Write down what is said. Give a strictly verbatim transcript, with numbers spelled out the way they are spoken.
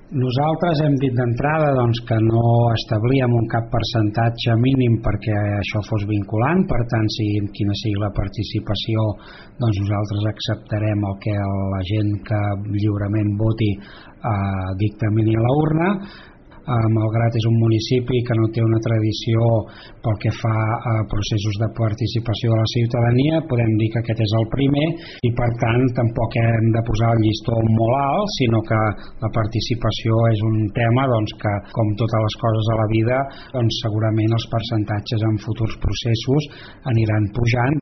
Nosaltres hem dit d'entrada doncs, que no establíem un cap percentatge mínim perquè això fos vinculant, per tant, si quina sigui la participació, doncs nosaltres acceptarem el que la gent que lliurement voti eh, dictamini a la urna. Eh, Malgrat és un municipi que no té una tradició pel que fa a processos de participació de la ciutadania, podem dir que aquest és el primer i per tant tampoc hem de posar el llistó molt alt, sinó que la participació és un tema doncs, que, com totes les coses a la vida, doncs, segurament els percentatges en futurs processos aniran pujant.